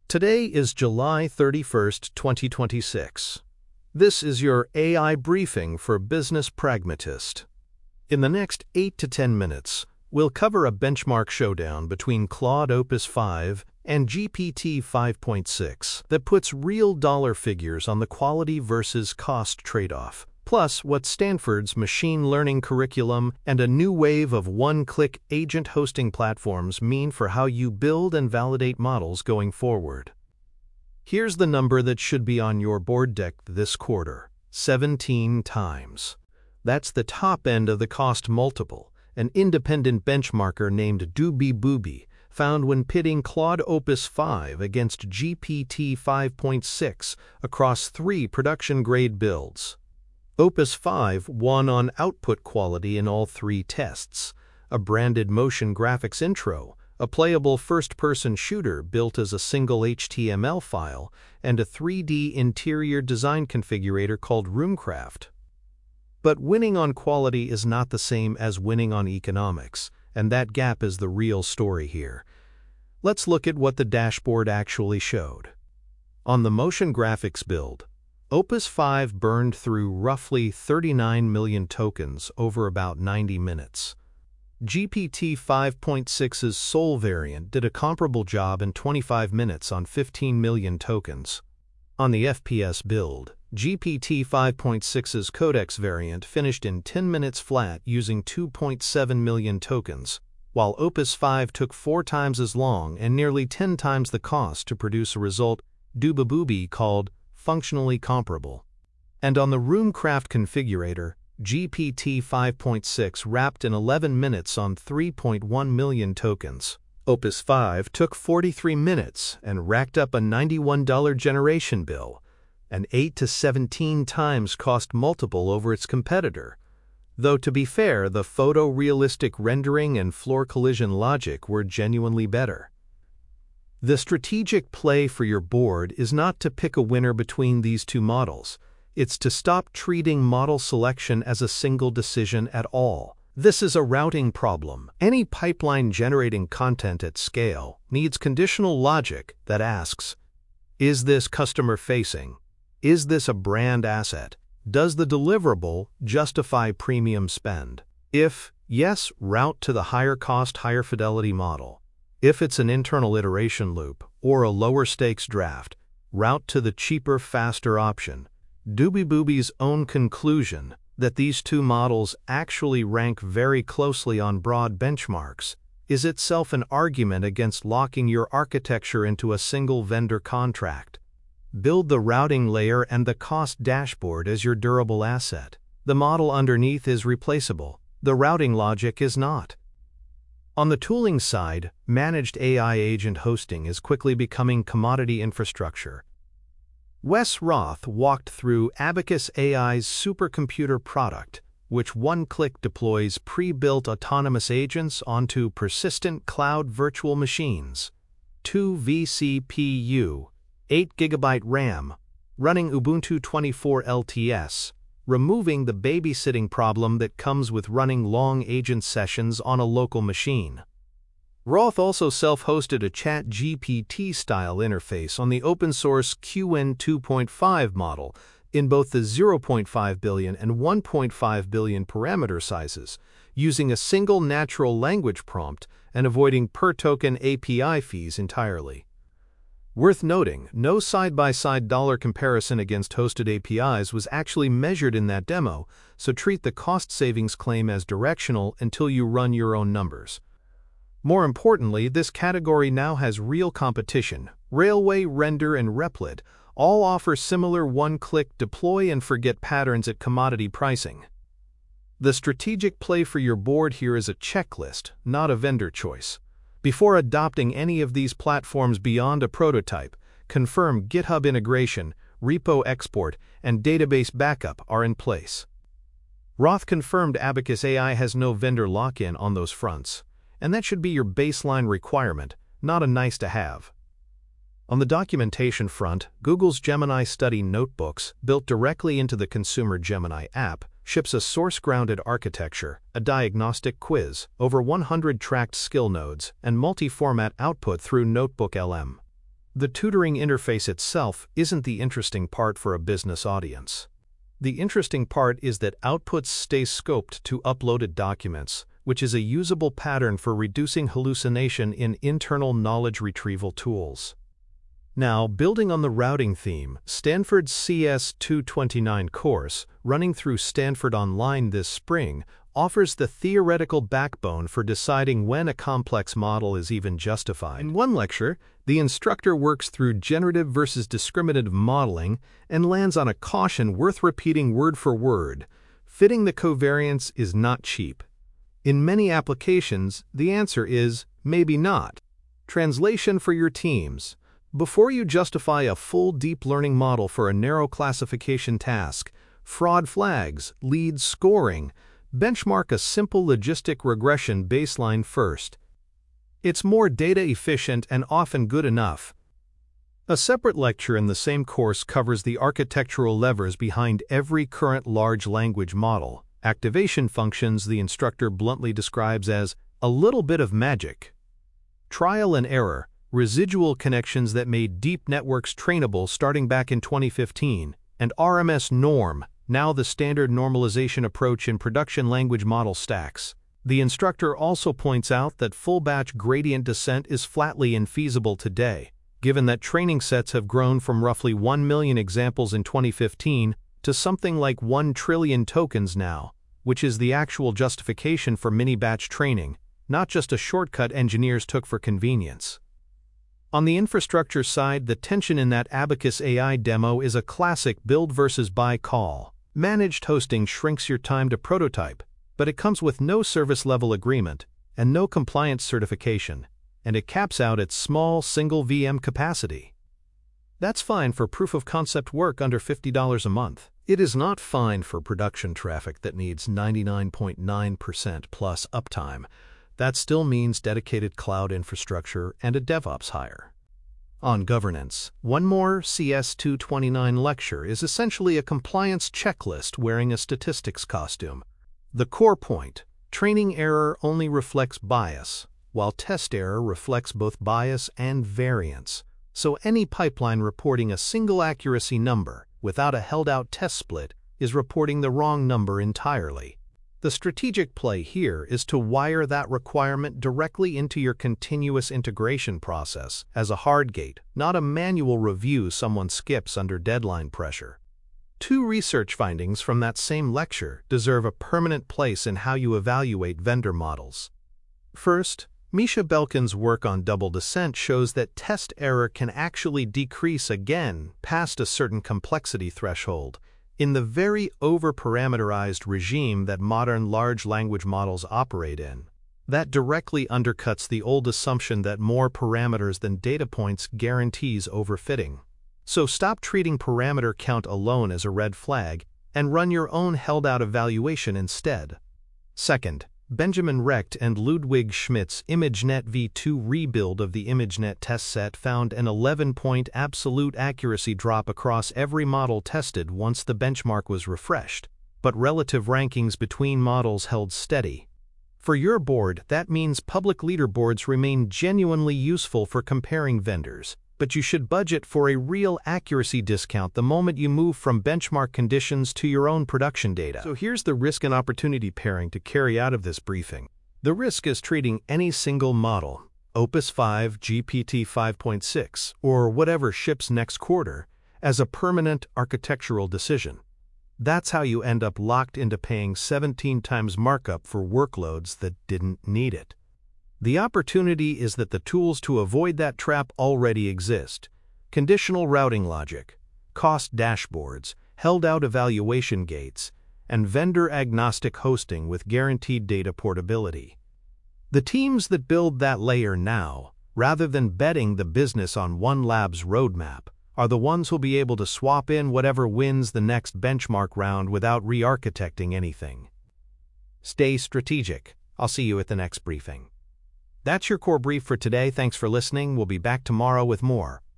Today is July 31st, 2026. This is your AI briefing for Business Pragmatist. In the next 8 to 10 minutes, we'll cover a benchmark showdown between Claude Opus 5 and GPT 5.6 that puts real dollar figures on the quality versus cost trade-off, plus what Stanford's machine learning curriculum and a new wave of one-click agent hosting platforms mean for how you build and validate models going forward. Here's the number that should be on your board deck this quarter: 17 times. That's the top end of the cost multiple, an independent benchmarker named Dubiboobi found when pitting Claude Opus 5 against GPT 5.6 across 3 production-grade builds. Opus 5 won on output quality in all 3 tests: a branded motion graphics intro, a playable first-person shooter built as a single HTML file, and a 3D interior design configurator called Roomcraft. But winning on quality is not the same as winning on economics, and that gap is the real story here. Let's look at what the dashboard actually showed. On the motion graphics build, Opus 5 burned through roughly 39 million tokens over about 90 minutes. GPT 5.6's Soul variant did a comparable job in 25 minutes on 15 million tokens. On the FPS build, GPT 5.6's Codex variant finished in 10 minutes flat using 2.7 million tokens, while Opus 5 took 4 times as long and nearly 10 times the cost to produce a result Dubiboobi called functionally comparable. And on the Roomcraft configurator, GPT 5.6 wrapped in 11 minutes on 3.1 million tokens. Opus 5 took 43 minutes and racked up a $91 generation bill, an 8 to 17 times cost multiple over its competitor. Though to be fair, the photorealistic rendering and floor collision logic were genuinely better. The strategic play for your board is not to pick a winner between these 2 models. It's to stop treating model selection as a single decision at all. This is a routing problem. Any pipeline generating content at scale needs conditional logic that asks, is this customer-facing? Is this a brand asset? Does the deliverable justify premium spend? If yes, route to the higher cost, higher fidelity model. If it's an internal iteration loop or a lower stakes draft, route to the cheaper, faster option. Dubiboobi's own conclusion that these 2 models actually rank very closely on broad benchmarks is itself an argument against locking your architecture into a single vendor contract. Build the routing layer and the cost dashboard as your durable asset. The model underneath is replaceable. The routing logic is not. On the tooling side, managed AI agent hosting is quickly becoming commodity infrastructure. Wes Roth walked through Abacus AI's supercomputer product, which one-click deploys pre-built autonomous agents onto persistent cloud virtual machines. 2 vCPU, 8 GB RAM, running Ubuntu 24 LTS, removing the babysitting problem that comes with running long agent sessions on a local machine. Roth also self-hosted a ChatGPT-style interface on the open-source QN 2.5 model in both the 0.5 billion and 1.5 billion parameter sizes, using a single natural language prompt and avoiding per-token API fees entirely. Worth noting, no side-by-side dollar comparison against hosted APIs was actually measured in that demo, so treat the cost savings claim as directional until you run your own numbers. More importantly, this category now has real competition. Railway, Render, and Replit all offer similar one-click deploy-and-forget patterns at commodity pricing. The strategic play for your board here is a checklist, not a vendor choice. Before adopting any of these platforms beyond a prototype, confirm GitHub integration, repo export, and database backup are in place. Roth confirmed Abacus AI has no vendor lock-in on those fronts, and that should be your baseline requirement, not a nice-to-have. On the documentation front, Google's Gemini Study Notebooks, built directly into the consumer Gemini app, ships a source-grounded architecture, a diagnostic quiz, over 100 tracked skill nodes, and multi-format output through Notebook LM. The tutoring interface itself isn't the interesting part for a business audience. The interesting part is that outputs stay scoped to uploaded documents, which is a usable pattern for reducing hallucination in internal knowledge retrieval tools. Now, building on the routing theme, Stanford's CS229 course, running through Stanford Online this spring, offers the theoretical backbone for deciding when a complex model is even justified. In one lecture, the instructor works through generative versus discriminative modeling and lands on a caution worth repeating word for word: fitting the covariance is not cheap. In many applications, the answer is maybe not. Translation for your teams. Before you justify a full deep learning model for a narrow classification task, fraud flags, lead scoring, benchmark a simple logistic regression baseline first. It's more data efficient and often good enough. A separate lecture in the same course covers the architectural levers behind every current large language model. Activation functions the instructor bluntly describes as a little bit of magic. Trial and error, residual connections that made deep networks trainable starting back in 2015, and RMS norm, now the standard normalization approach in production language model stacks. The instructor also points out that full-batch gradient descent is flatly infeasible today, given that training sets have grown from roughly 1 million examples in 2015 to something like 1 trillion tokens now, which is the actual justification for mini-batch training, not just a shortcut engineers took for convenience. On the infrastructure side, the tension in that Abacus AI demo is a classic build versus buy call. Managed hosting shrinks your time to prototype, but it comes with no service-level agreement and no compliance certification, and it caps out at small single VM capacity. That's fine for proof-of-concept work under $50 a month. It is not fine for production traffic that needs 99.9% plus uptime. That still means dedicated cloud infrastructure and a DevOps hire. On governance, one more CS229 lecture is essentially a compliance checklist wearing a statistics costume. The core point: training error only reflects bias, while test error reflects both bias and variance. So any pipeline reporting a single accuracy number without a held-out test split is reporting the wrong number entirely. The strategic play here is to wire that requirement directly into your continuous integration process as a hard gate, not a manual review someone skips under deadline pressure. 2 research findings from that same lecture deserve a permanent place in how you evaluate vendor models. First, Misha Belkin's work on double descent shows that test error can actually decrease again past a certain complexity threshold in the very over-parameterized regime that modern large language models operate in. That directly undercuts the old assumption that more parameters than data points guarantees overfitting. So stop treating parameter count alone as a red flag and run your own held-out evaluation instead. Second, Benjamin Recht and Ludwig Schmidt's ImageNet v2 rebuild of the ImageNet test set found an 11-point absolute accuracy drop across every model tested once the benchmark was refreshed, but relative rankings between models held steady. For your board, that means public leaderboards remain genuinely useful for comparing vendors, but you should budget for a real accuracy discount the moment you move from benchmark conditions to your own production data. So here's the risk and opportunity pairing to carry out of this briefing. The risk is treating any single model, Opus 5, GPT 5.6, or whatever ships next quarter, as a permanent architectural decision. That's how you end up locked into paying 17 times markup for workloads that didn't need it. The opportunity is that the tools to avoid that trap already exist: conditional routing logic, cost dashboards, held-out evaluation gates, and vendor-agnostic hosting with guaranteed data portability. The teams that build that layer now, rather than betting the business on one lab's roadmap, are the ones who'll be able to swap in whatever wins the next benchmark round without re-architecting anything. Stay strategic. I'll see you at the next briefing. That's your core brief for today. Thanks for listening. We'll be back tomorrow with more.